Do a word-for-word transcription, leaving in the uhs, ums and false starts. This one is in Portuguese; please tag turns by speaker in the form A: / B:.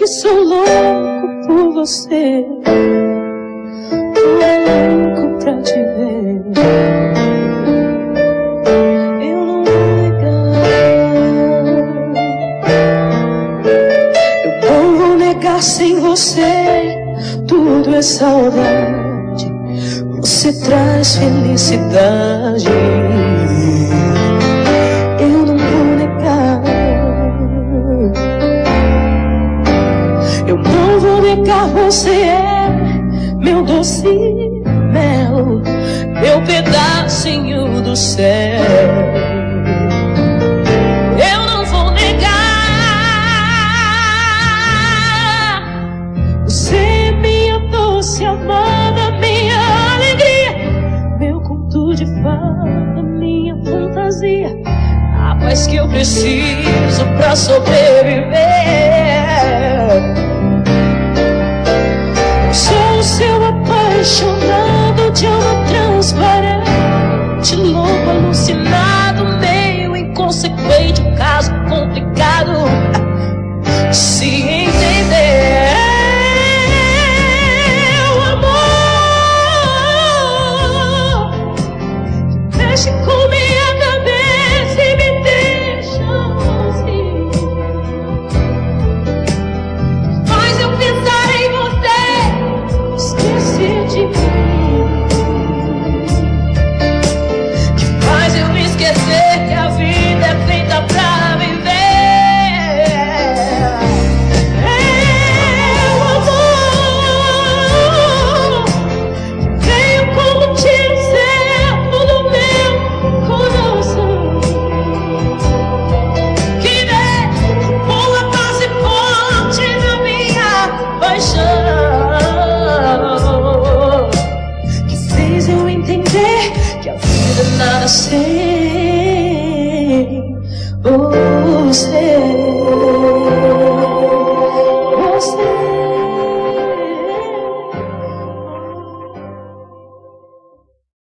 A: sou louco por você, louco pra te ver. Eu não vou negar, eu não vou negar, sem você tudo é saudade, você traz felicidade. Eu não vou negar, eu não vou negar, você é meu doce mel, meu pedacinho do céu. Eu não vou negar, você é minha doce amada, minha alegria, meu conto de fada, minha fantasia, a paz que eu preciso pra sobreviver. Eu sou o seu apaixonado de alma transparente, louco, alucinado, meio inconsequente, um caso complicado de se entender. O amor que mexe com minha cabeça e me deixa assim, faz eu pensar em você, esquecer de mim, que faz eu me esquecer que a vida é feita pra viver. É o amor que veio como tiro certo no meu coração, que veio com a base forte na minha paixão, que fez eu entender que a vida nada sem você.